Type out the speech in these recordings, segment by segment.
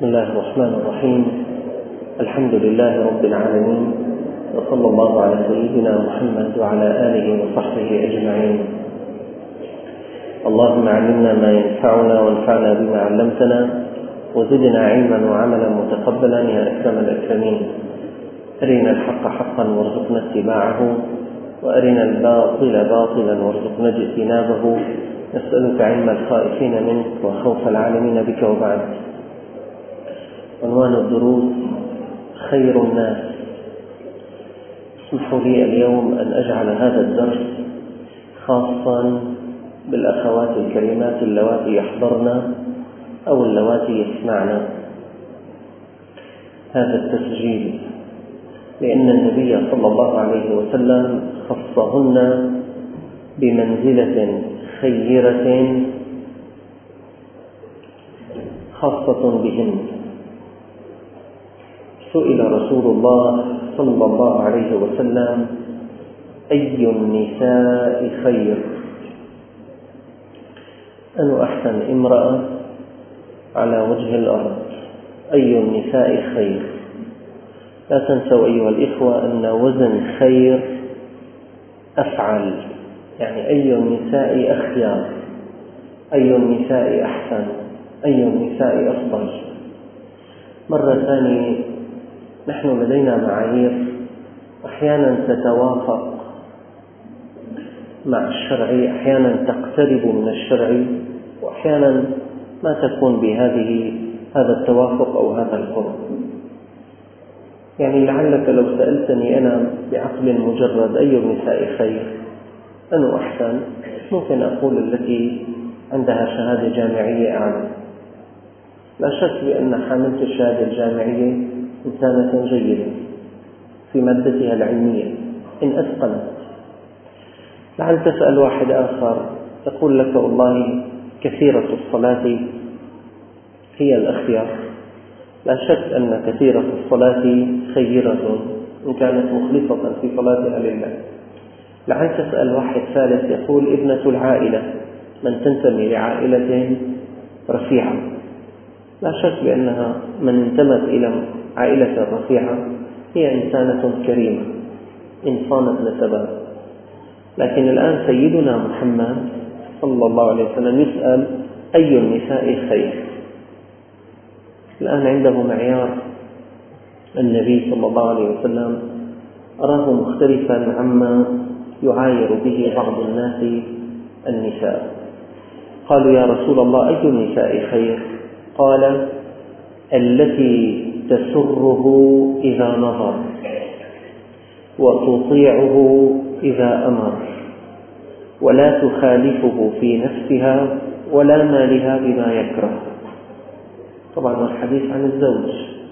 بسم الله الرحمن الرحيم. الحمد لله رب العالمين، وصلى الله على سيدنا محمد وعلى آله وصحبه أجمعين. اللهم علمنا ما ينفعنا وانفعنا بما علمتنا، وزدنا علما وعملا متقبلا يا أكرم الأكرمين. أرنا الحق حقا وارزقنا اتباعه، وأرنا الباطل باطلا وارزقنا اجتنابه. نسألك علم الخائفين منك وخوف العالمين بك. وبعد، عنوان الدروس: خير الناس. اسمحوا لي اليوم أن أجعل هذا الدرس خاصا بالأخوات الكريمات اللواتي يحضرن أو اللواتي يسمعن هذا التسجيل، لأن النبي صلى الله عليه وسلم خصهن بمنزلة خيرة خاصة بهن. سئل رسول الله صلى الله عليه وسلم: أي النساء خير؟ أنا أحسن امرأة على وجه الأرض. أي النساء خير؟ لا تنسوا أيها الإخوة أن وزن خير أفعل، يعني أي النساء أخيار، أي النساء أحسن، أي النساء أفضل. مرة ثانية، نحن لدينا معايير أحيانا تتوافق مع الشرع، أحيانا تقترب من الشرع، وأحيانا ما تكون هذا التوافق أو هذا القرب. يعني لعلك لو سألتني أنا بعقل مجرد أي النساء خير، أنا أحسن، ممكن أقول التي عندها شهادة جامعية أعلى. لا شك بأن حاملة الشهادة الجامعية إنسانة جيدة في مادتها العلمية إن أتقنت. لعل تسأل واحد آخر يقول لك: والله كثيرة الصلاة هي الأخيار. لا شك أن كثيرة الصلاة خيرة إن كانت مخلصة في صلاتها لله. لعل تسأل واحد ثالث يقول: ابنة العائلة، من تنتمي لعائلة رفيعة. لا شك بأنها من انتمت إلى عائلة رفيعة هي إنسانة كريمة إن صانت نسبها. لكن الآن سيدنا محمد صلى الله عليه وسلم يسأل: أي النساء خير؟ الآن عنده معيار النبي صلى الله عليه وسلم أراه مختلفا عما يعاير به بعض الناس النساء. قالوا: يا رسول الله، أي النساء خير؟ قال: التي تسره إذا نظر، وتطيعه إذا أمر، ولا تخالفه في نفسها ولا مالها بما يكره. طبعا الحديث عن الزوج.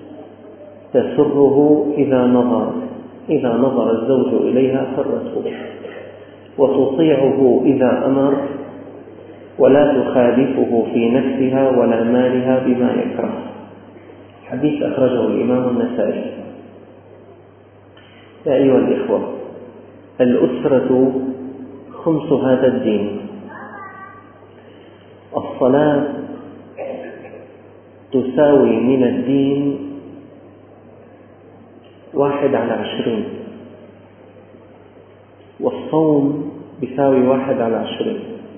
تسره إذا نظر، إذا نظر الزوج إليها سرته، وتطيعه إذا أمر، ولا تخالفه في نفسها ولا مالها بما يكره. حديث أخرجه الإمام النسائي. يا أيها الإخوة، الأسرة خمس هذا الدين. الصلاة تساوي من الدين 1/20، والصوم يساوي 1/20،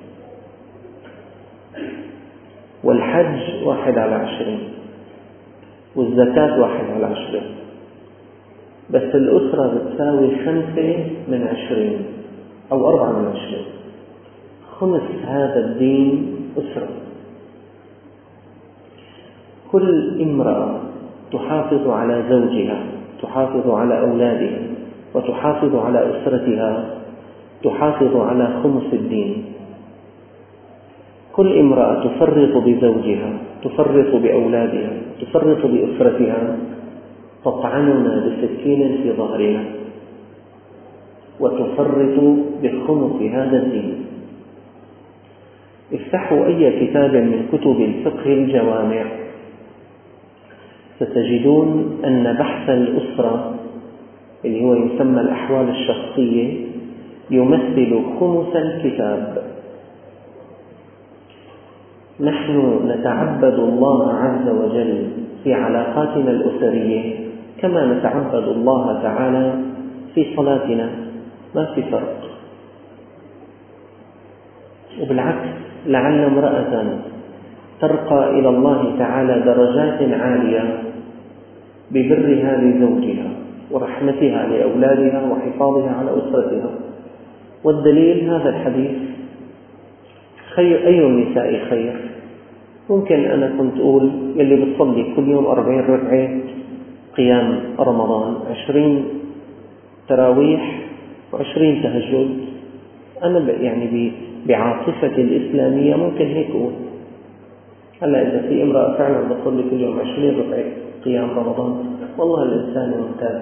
والحج 1/20، والزكاة 1/20. بس الأسرة بتساوي 5/20 أو 4/20. خمس هذا الدين أسرة. كل امرأة تحافظ على زوجها، تحافظ على أولادها، وتحافظ على أسرتها، تحافظ على خمس الدين. كل امرأة تفرط بزوجها، تفرط بأولادها، تفرط بأسرتها، تطعننا بسكين في ظهرنا، وتفرط بخمس هذا الدين. افتحوا أي كتاب من كتب الفقه الجوامع، ستجدون أن بحث الأسرة اللي هو يسمى الأحوال الشخصية يمثل خمس الكتاب. نحن نتعبد الله عز وجل في علاقاتنا الأسرية كما نتعبد الله تعالى في صلاتنا، ما في فرق. وبالعكس، لعل امرأة ترقى إلى الله تعالى درجات عالية ببرها لزوجها ورحمتها لأولادها وحفاظها على أسرتها. والدليل هذا الحديث: خير أي النساء خير. ممكن أنا كنت أقول يلي بتصلي كل يوم 40 ركعة قيام رمضان، 20 تراويح و20 تهجد، أنا يعني بعاطفتي الإسلامية ممكن هيك أقول. هلا إذا في امرأة فعلا بتصلي كل يوم 20 ركعة قيام رمضان، والله الإنسان ممتاز.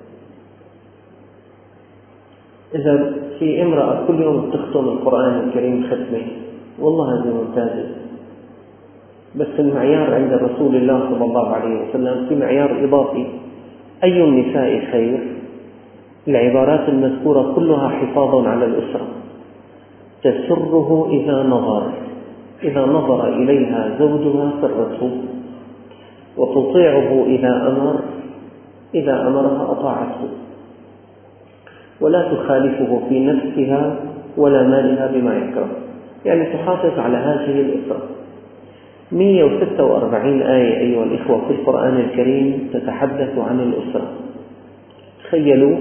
إذا في امرأة كل يوم تختم القرآن الكريم ختمة، والله هذه ممتازة. بس المعيار عند رسول الله صلى الله عليه وسلم في معيار إضافي: أي النساء خير؟ العبارات المذكورة كلها حفاظ على الأسرة. تسره إذا نظر إليها زوجها سرته، وتطيعه إذا أمرها أطاعته، ولا تخالفه في نفسها ولا مالها بما يكره، يعني تحافظ على هذه الأسرة. 146 آية أيها الإخوة في القرآن الكريم تتحدث عن الأسرة. تخيلوا،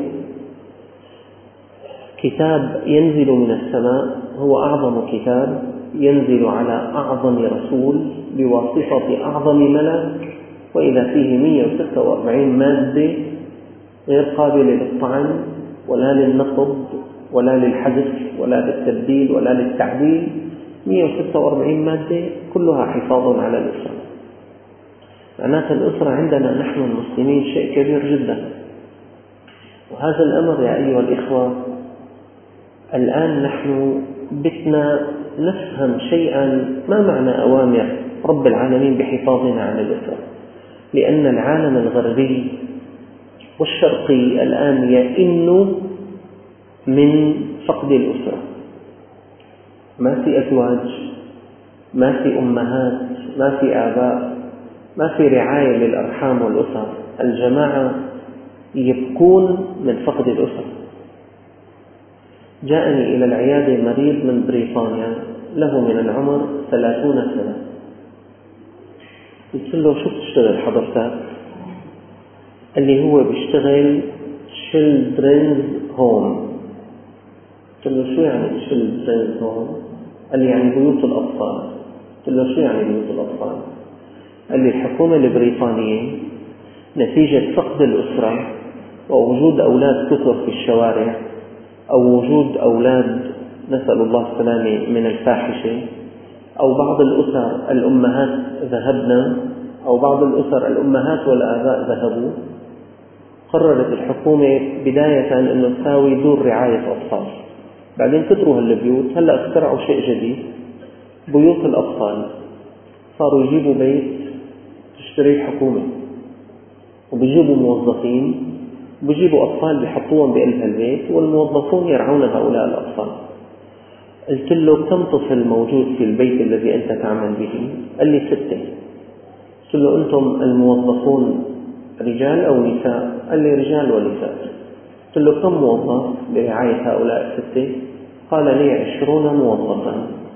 كتاب ينزل من السماء، هو أعظم كتاب ينزل على أعظم رسول بواسطة أعظم ملك، وإذا فيه 146 مادة غير قابلة للطعن ولا للنقض ولا للحذف ولا للتبديل ولا للتعديل. 146 مادة كلها حفاظ على الأسرة. معناتها الأسرة عندنا نحن المسلمين شيء كبير جدا. وهذا الأمر يا أيها الإخوة، الآن نحن بدنا نفهم شيئا. ما معنى أوامر رب العالمين بحفاظنا على الأسرة؟ لأن العالم الغربي والشرقي الآن يئن من فقد الأسرة. ما في أزواج، ما في أمهات، ما في آباء، ما في رعاية للأرحام والأسر. الجماعة يبكون من فقد الأسر. جاءني إلى العيادة مريض من بريطانيا له من العمر 30 سنة. قلت له: شو بتشتغل حضرتك؟ قال لي: هو بيشتغل children's home. قلت له: شو يعني children's home؟ قال لي: يعني بيوت الأطفال. قلت له: شو يعني بيوت الأطفال؟ قال لي: الحكومة البريطانية نتيجة فقد الأسرة ووجود أولاد كثر في الشوارع، أو وجود أولاد نسأل الله السلامة من الفاحشة، أو بعض الأسر الأمهات ذهبنا، أو بعض الأسر الأمهات والآباء ذهبوا، قررت الحكومة بداية أنه تساوي دور رعاية أطفال. بعدين كثروا هالبيوت. هلأ اخترعوا شيء جديد: بيوت الأطفال. صاروا يجيبوا بيت تشتري الحكومة، وبيجيبوا موظفين، بيجيبوا أطفال بيحطوهم بقلب البيت، والموظفون يرعون هؤلاء الأطفال. قلت له: كم طفل موجود في البيت الذي أنت تعمل به؟ قال لي: 6. قلت له: أنتم الموظفون رجال أو نساء؟ قال لي: رجال ونساء. قلت له: كم موظف برعاية هؤلاء 6؟ قال لي: 20 موظفا.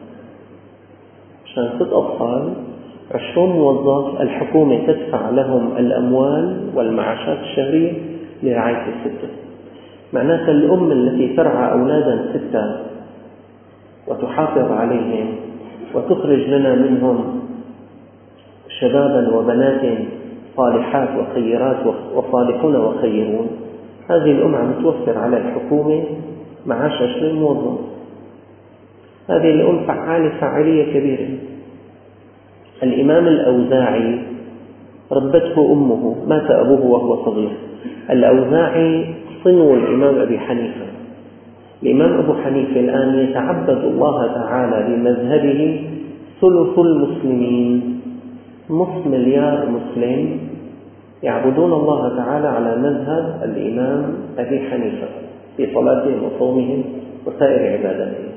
عشان 6 أطفال، 20 موظف، الحكومة تدفع لهم الأموال والمعاشات الشهرية لرعاية 6. معناتها الأم التي ترعى أولادا 6 وتحافظ عليهم وتخرج لنا منهم شبابا وبنات صالحات وخيرات وصالحون وخيرون، هذه الأم عم توفر على الحكومة معاش 20 موظف. هذه الأم فعالة فاعلية كبيرة. الإمام الأوزاعي ربته أمه، مات أبوه وهو صغير. الأوزاعي صنو الإمام أبي حنيفة. الإمام أبو حنيفة الآن يتعبد الله تعالى بمذهبه ثلث المسلمين، نصف مليار مسلم يعبدون الله تعالى على مذهب الإمام أبي حنيفة في صلاتهم وصومهم وسائر عباداتهم.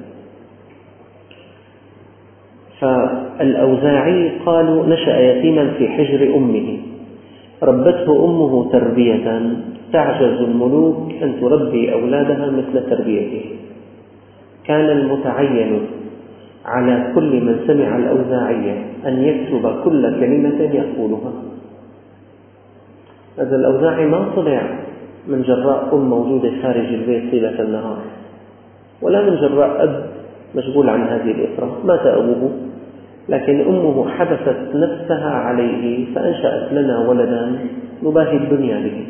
فالأوزاعي قالوا: نشأ يتيما في حجر أمه، ربته أمه تربية تعجز الملوك أن تربي أولادها مثل تربيته. كان المتعين على كل من سمع الأوزاعية أن يكتب كل كلمة يقولها. هذا الأوزاعي ما طلع من جراء أم موجودة خارج البيت طيلة النهار، ولا من جراء أب مشغول عن هذه الأسرة، مات أبوه، لكن أمه حبست نفسها عليه فأنشأت لنا ولدا نباهي الدنيا به.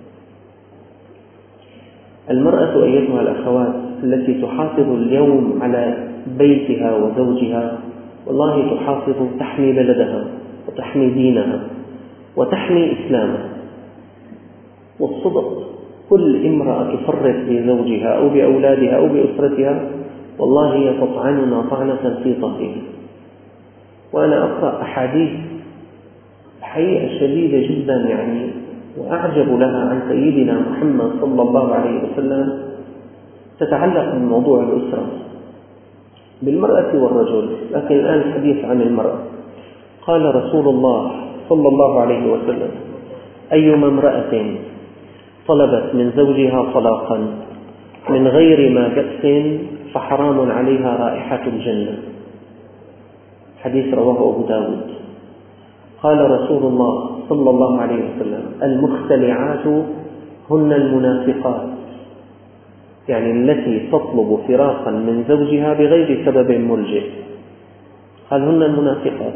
المرأة أيتها الأخوات التي تحافظ اليوم على بيتها وزوجها، والله تحافظ، تحمي بلدها وتحمي دينها وتحمي إسلامها. والصدق، كل امرأة تفرط بزوجها أو بأولادها أو بأسرتها والله هي تطعننا طعنة في ظهرها. وأنا أقرأ أحاديث حقيقة شديدة جدا وأعجب لها عن سيدنا محمد صلى الله عليه وسلم تتعلق بموضوع الأسرة بالمرأة والرجل، لكن الآن الحديث عن المرأة. قال رسول الله صلى الله عليه وسلم: أيما امرأة طلبت من زوجها طلاقا من غير ما بأس فحرام عليها رائحة الجنة. حديث رواه أبو داود. قال رسول الله صلى الله عليه وسلم: المختلعات هن المنافقات، يعني التي تطلب فراقا من زوجها بغير سبب ملجئ، قال هن المنافقات.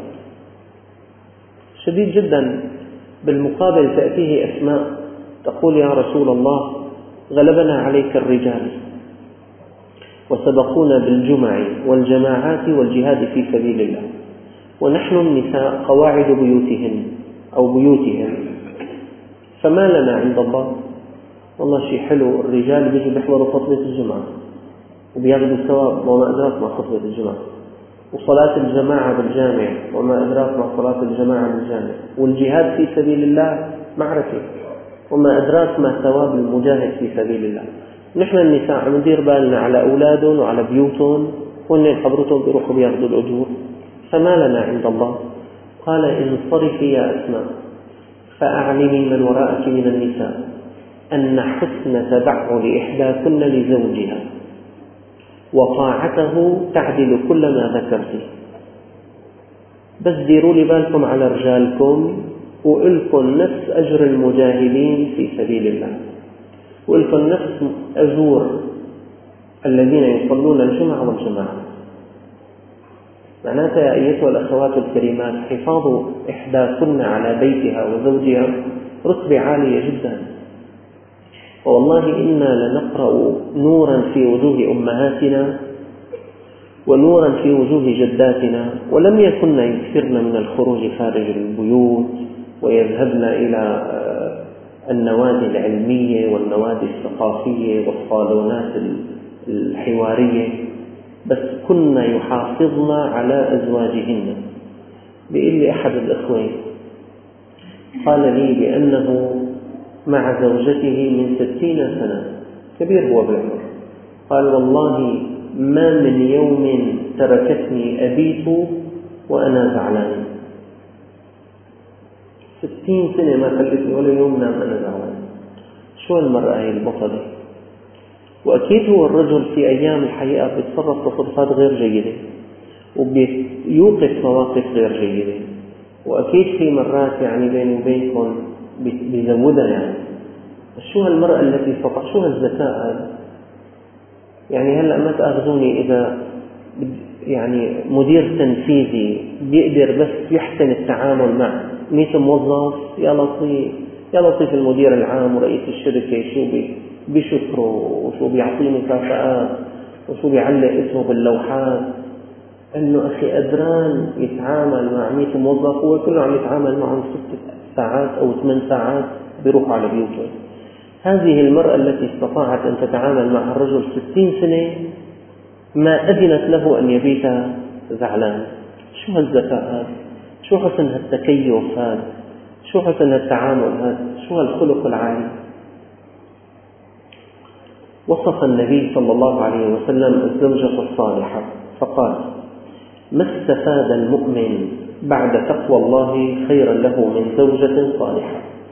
شديد جدا. بالمقابل تأتيه أسماء تقول: يا رسول الله، غلبنا عليك الرجال وسبقونا بالجمع والجماعات والجهاد في سبيل الله، ونحن النساء قواعد بيوتهن أو بيوتهم، فما لنا عند الله؟ والله شيء حلو، الرجال بيجوا بيحضروا خطبة الجمعة وبياخذوا ثواب وما أدراك ما خطبة الجمعة، وصلاة الجماعة بالجامع وما أدراك ما صلاة الجماعة بالجامع، والجهاد في سبيل الله معركة وما أدراك ما ثواب المجاهد في سبيل الله. نحن النساء عم ندير بالنا على أولادهم وعلى بيوتهم، وإن حضرتهم بيروحوا بياخذوا الأجور، فما لنا عند الله؟ قال: انصرفي يا أسماء فأعلمي من وراءك من النساء أن حسن تبعل إحداكن لزوجها وطاعته تعدل كل ما ذكرت. بس ديروا لي بالكم على رجالكم، وإلكم نفس أجر المجاهدين في سبيل الله، وإلكم نفس أجور الذين يصلون الجمعة والجماعة. معناتها يا أيتها الأخوات الكريمات، حفاظ إحداكن على بيتها وزوجها رتبة عالية جدا. والله إنا لنقرأ نورا في وجوه أمهاتنا ونورا في وجوه جداتنا، ولم يكن يكثرن من الخروج خارج البيوت ويذهبن إلى النوادي العلمية والنوادي الثقافية والصالونات الحوارية، بس كنا يحافظن على أزواجهن. بيقول لي أحد الإخوة قال لي بأنه مع زوجته من 60 سنة، كبير هو بالعمر، قال: والله ما من يوم تركتني أبيت وأنا زعلان. 60 سنة ما خلتني ولا يوم نام أنا زعلان. شو المرأة هي البطلة؟ وأكيد هو الرجل في أيام الحقيقة بيتصرف تصرفات غير جيدة وبيوقف مواقف غير جيدة، وأكيد في مرات بيني وبينكم بيزودها. شو هالمرأة التي استطاع، شو هالذكاء هذا؟ هلأ ما تأخذوني إذا مدير تنفيذي بيقدر بس يحسن التعامل مع 100 موظف، يا لطيف يا لطيف، المدير العام ورئيس الشركة شو بيشكروا وشو بيعطيه مكافآت وشو بيعلق اسمه باللوحات، إنه أخي قدران يتعامل مع 100 موظف، هو كله عم يتعامل معهم 6 ساعات أو 8 ساعات بيروح على بيوته. هذه المرأة التي استطاعت أن تتعامل مع الرجل 60 سنة ما أذنت له أن يبيت زعلان. شو هالذكاء هذا؟ شو حسن هالتكيف هذا؟ شو حسن هالتعامل هذا؟ شو هالخلق العالي؟ وصف النبي صلى الله عليه وسلم الزوجة الصالحة فقال: ما استفاد المؤمن بعد تقوى الله خيرا له من زوجة صالحة.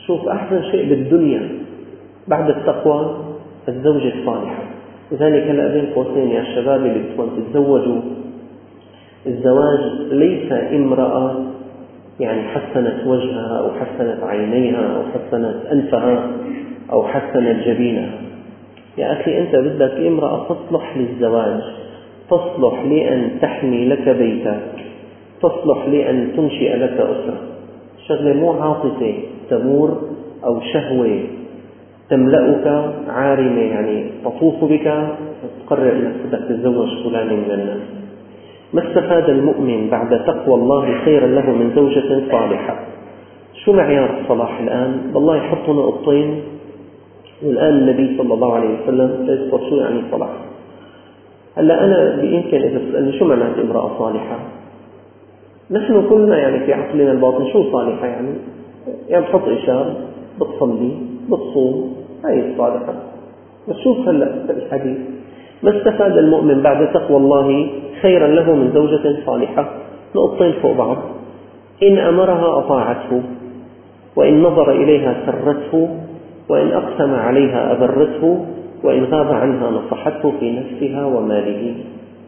شوف أحسن شيء بالدنيا بعد التقوى الزوجة الصالحة. لذلك هلأ بين قوسين يا الشباب اللي بدكم تتزوجوا، الزواج ليس امرأة يعني حسنت وجهها أو حسنت عينيها أو حسنت أنفها أو حسنت جبينها. يا أخي أنت بدك امرأة تصلح للزواج، تصلح لأن تحمي لك بيتك، تصلح لأن تنشئ لك أسرة. الشغلة مو عاطفة تمور أو شهوة تملأك عارمة يعني تطوف بك وتقرر أنك بدك تتزوج فلان من الناس. ما استفاد المؤمن بعد تقوى الله خيرا له من زوجة صالحة. شو معيار الصلاح الآن؟ والله يحطوا نقطتين، والآن النبي صلى الله عليه وسلم يذكر شو يعني صلاح. هلا أنا بإمكان إذا تسألني شو معنات امرأة صالحة، نحن كلنا يعني في عقلنا الباطن شو صالحة يعني بتحط إشارة، بتصلي، بتصوم، هاي الصالحة. بس شوف هلا الحديث، ما استفاد المؤمن بعد تقوى الله خيرا له من زوجة صالحة. نقطتين فوق بعض، إن أمرها أطاعته، وإن نظر إليها سرته، وإن أقسم عليها أبرته، وإن غاب عنها نصحته في نفسها وماله.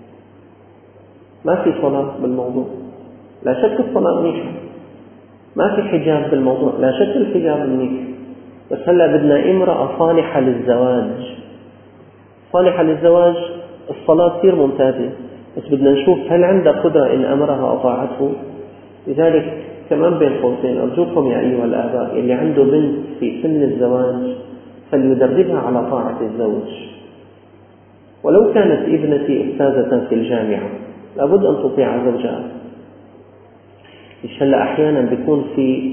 ما في صلاة بالموضوع، لا شك الصلاة منيحة، ما في حجاب بالموضوع، لا شك الحجاب منيح، بس هلا بدنا امرأة صالحة للزواج. صالحة للزواج الصلاة كثير ممتازة، بس بدنا نشوف هل عندها قدرة إن أمرها أطاعته. لذلك كمان بين قوسين أرجوكم يا أيها الآباء اللي عنده بنت في سن الزواج فليدربها على طاعة الزوج. ولو كانت ابنتي أستاذة في الجامعة لابد أن تطيع زوجها. هلا أحيانا بيكون في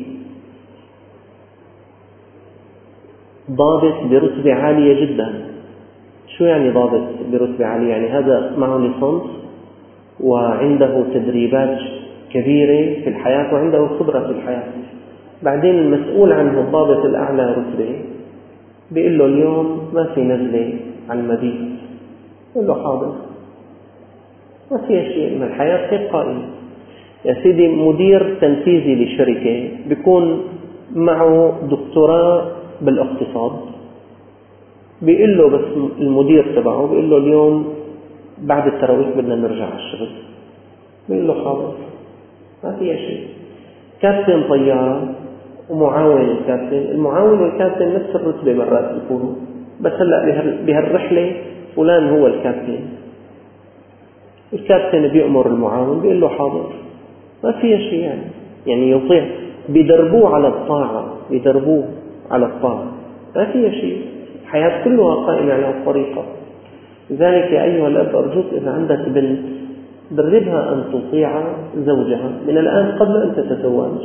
ضابط برتبة عالية جدا. شو يعني ضابط برتبة عالية؟ يعني هذا معه ليسانس وعنده تدريبات كبيرة في الحياة وعنده خبرة في الحياة. بعدين المسؤول عنه الضابط الأعلى رتبة بيقول له اليوم ما في نزلة على المبيت، يقول له حاضر، ما في شيء، من الحياة هيك قائمة. يا سيدي مدير تنفيذي لشركة بيكون معه دكتوراه بالاقتصاد، بيقول له بس المدير تبعه بيقول له اليوم بعد التراويح بدنا نرجع على الشغل، بيقول له حاضر، ما في شيء. كابتن طيارة ومعاون الكابتن، المعاون والكابتن نفس الرتبة مرات بيكونوا، بس هلا بهالرحلة فلان هو الكابتن، الكابتن بيأمر المعاون بيقول له حاضر، ما في شيء يعني يطيع. بيدربوه على الطاعة، بيدربوه على الطاعة، ما في شيء. الحياة كلها قائمة على الطريقة. لذلك يا أيها الأب أرجوك إذا عندك بنت دربها أن تطيع زوجها من الآن قبل أن تتزوج،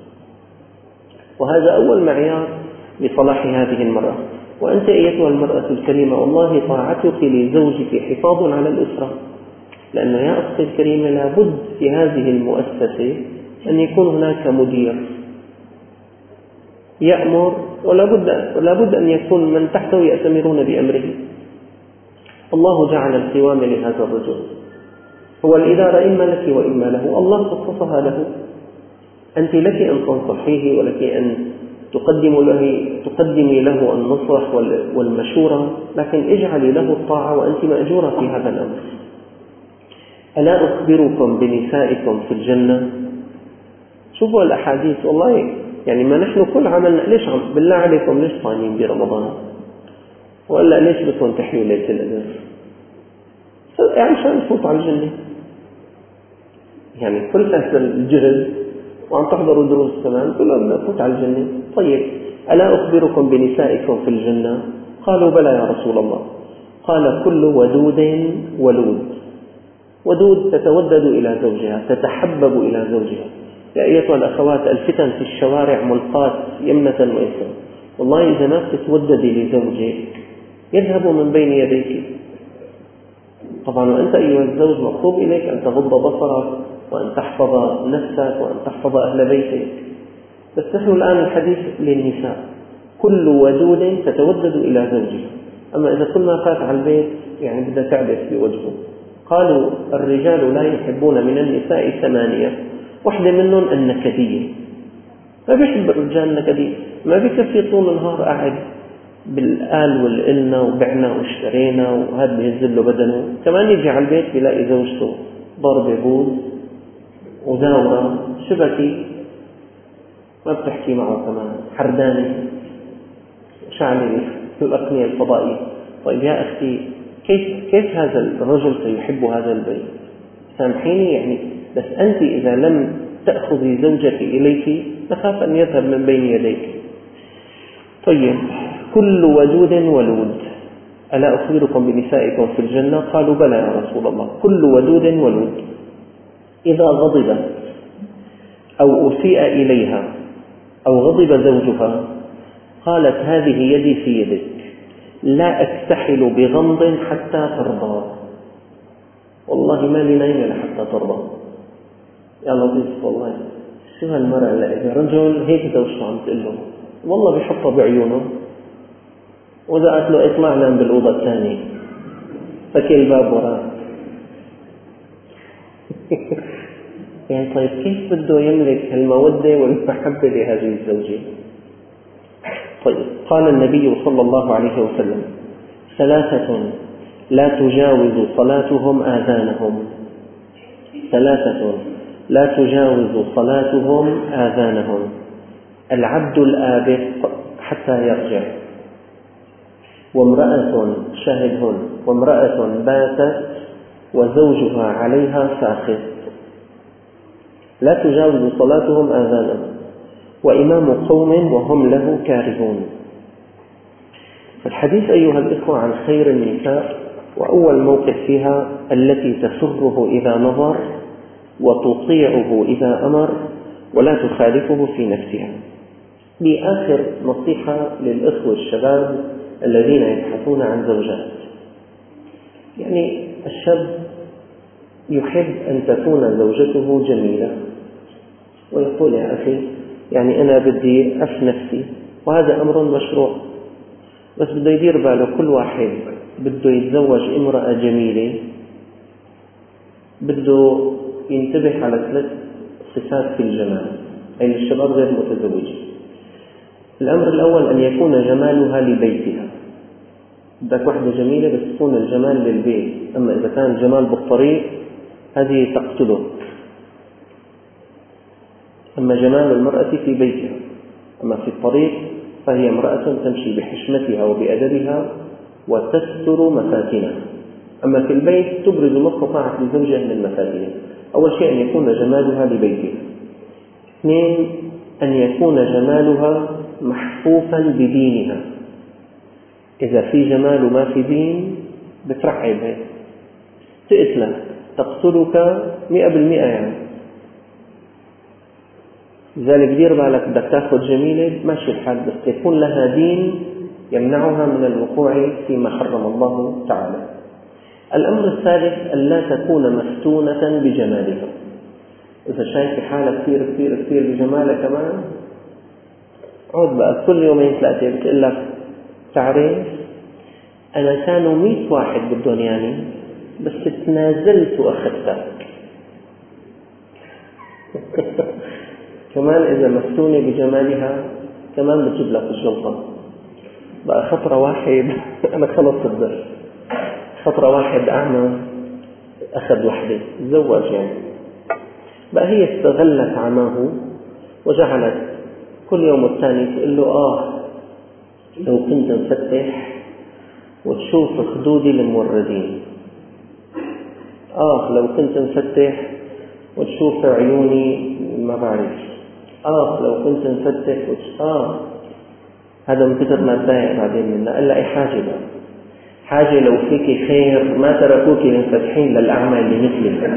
وهذا أول معيار لصلاح هذه المرأة. وأنت أيتها المرأة الكريمة والله طاعتك لزوجك حفاظ على الأسرة، لأنه يا أختي الكريمة لابد في هذه المؤسسة أن يكون هناك مدير يأمر، ولابد أن يكون من تحته يأتمرون بأمره. الله جعل القوام لهذا الرجل، هو الإدارة إما لك وإما له، الله خصصها له. أنت لك أن تنصحيه ولك أن تقدمي له النصح والمشورة، لكن اجعلي له الطاعة وأنت مأجورة في هذا الأمر. ألا أخبركم بنسائكم في الجنة؟ شوفوا الأحاديث والله يعني ما نحن كل عملنا. ليش بالله عليكم ليش صايمين برمضان؟ وإلا ليش بدكم تحيوا ليلة القدر؟ يعني عشان نفوت على الجنة، يعني كل هذا الجهد وعم تحضروا دروس كمان كلها نفوت على الجنة. طيب ألا أخبركم بنسائكم في الجنة؟ قالوا بلى يا رسول الله. قال كل ودود ولود. ودود تتودد إلى زوجها، تتحبب إلى زوجها. يا أيتها الأخوات الفتن في الشوارع ملقاة يمنة ويسرا، والله إذا ما تتوددي لزوجك يذهب من بين يديك. طبعا وأنت أيها الزوج مطلوب إليك أن تغض بصرك وأن تحفظ نفسك وأن تحفظ أهل بيتك. بس نحن الآن الحديث للنساء، كل ودود تتودد إلى زوجها. أما إذا كل ما فات على البيت يعني بدها تعبث بوجهه. قالوا الرجال لا يحبون من النساء 8، واحدة منهم النكدية. ما بيحب الرجال نكدي، ما بيكفي طول النهار قاعد بالقال والقلنا وبعنا واشترينا وهذا بيهزل له بدنه، كمان يجي على البيت بيلاقي زوجته ضربة بوز وداورة شبكي ما بتحكي معه، كمان حردانة شعلي في الأقنية الفضائية. طيب يا أختي، كيف هذا الرجل سيحب هذا البيت؟ سامحيني يعني، بس أنت إذا لم تأخذي زوجك إليك نخاف أن يذهب من بين يديك. طيب، كل ودود ولود، ألا أخبركم بنسائكم في الجنة؟ قالوا بلى يا رسول الله. كل ودود ولود، إذا غضب أو أسيء إليها أو غضب زوجها قالت هذه يدي في يدك، لا أكتحل بغمض حتى ترضى. والله ما لي نايمة حتى ترضى. يا لطيف والله، شو هالمرأة اللي إذا رجل هيك زوجته عم تقول له والله بيحطها بعيونه، وإذا قالت له اطلع نام بالأوضة الثانية فكي الباب وراه. يعني طيب كيف بده يملك المودة والمحبة لهذه الزوجة؟ طيب، قال النبي صلى الله عليه وسلم: ثلاثة لا تجاوز صلاتهم آذانهم، ثلاثة لا تجاوز صلاتهم آذانهم: العبد الآبق حتى يرجع، وامرأة شاهدهن، وامرأة باتت وزوجها عليها ساخط، لا تجاوز صلاتهم آذانهم، وإمام قوم وهم له كارهون. الحديث أيها الإخوة عن خير النساء، وأول موقف فيها التي تسره إذا نظر وتطيعه إذا أمر ولا تخالفه في نفسها. بآخر نصيحة للإخوة الشباب الذين يبحثون عن زوجات. يعني الشاب يحب أن تكون زوجته جميلة ويقول يا أخي يعني أنا بدي أف نفسي، وهذا أمر مشروع، بس بده يدير باله كل واحد بده يتزوج امرأة جميلة بده ينتبه على 3 صفات في الجمال، أي للشباب غير متزوجين. الأمر الأول أن يكون جمالها لبيتها. بدك واحدة جميلة بس تكون الجمال للبيت، أما إذا كان الجمال بالطريق هذه تقتله. أما جمال المرأة في بيتها، أما في الطريق فهي امرأة تمشي بحشمتها وبأدبها وتستر مفاتنها، أما في البيت تبرز ما استطاعت لزوجها من مفاتنها. أول شيء أن يكون جمالها لبيتها. 2 أن يكون جمالها محفوفا بدينها. إذا في جمال وما في دين بترعب هيك تقتلك، تقتلك 100% يعني. لذلك دير بالك بدك تاخذ جميلة ماشي الحال، بس يكون لها دين يمنعها من الوقوع فيما حرم الله تعالى. الأمر الثالث ألا تكون مفتونة بجمالها. إذا شايف حالك كثير كثير كثير بجمالها كمان، عود بقى كل يومين 3 بتقول لك تعرف أنا كانوا 100 واحد بدهم يعني بس تنازلت وأخذتك. كمان إذا مفتونة بجمالها كمان بتجيب لك الجلطة. بقى خطرة واحد أنا خلصت الدرس، خطرة واحد أعمى أخذ وحدة تزوج يعني، بقى هي استغلت عماه وجعلت كل يوم والثاني تقول له لو كنت مفتح وتشوف خدودي الموردين، لو كنت مفتح وتشوف عيوني ما بعرف، لو كنت مفتح هذا من كثر ما تضايق بعدين منه. قال أي حاجة بقى، حاجة لو فيك خير ما تركوك منفتحين للأعمى اللي مثلك.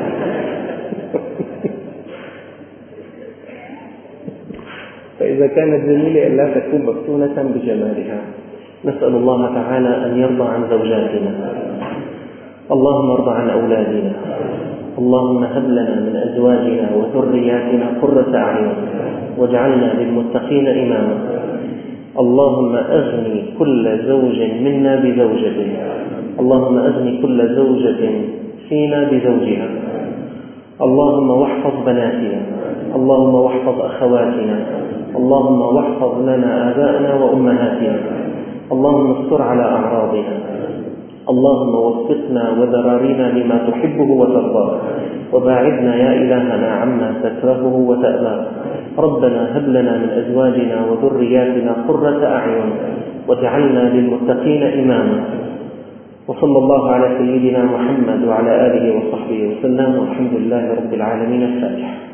فإذا كانت جميلة ألا تكون مفتونة بجمالها. نسأل الله تعالى أن يرضى عن زوجاتنا. اللهم ارضى عن أولادنا. اللهم هب لنا من أزواجنا وذرياتنا قرة أعين واجعلنا للمتقين إماما. اللهم أغني كل زوج منا بزوجته، اللهم أغني كل زوجة فينا بزوجها. اللهم واحفظ بناتنا، اللهم واحفظ أخواتنا، اللهم واحفظ لنا آباءنا وأمهاتنا، اللهم استر على أعراضنا، اللهم وفقنا وذرارينا لما تحبه وترضاه، وباعدنا يا إلهنا عما تكرهه وتأباه. ربنا هب لنا من أزواجنا وذرياتنا قرة أعين واجعلنا للمتقين إماما. وصلى الله على سيدنا محمد وعلى آله وصحبه وسلم، والحمد لله رب العالمين. الفاتحة.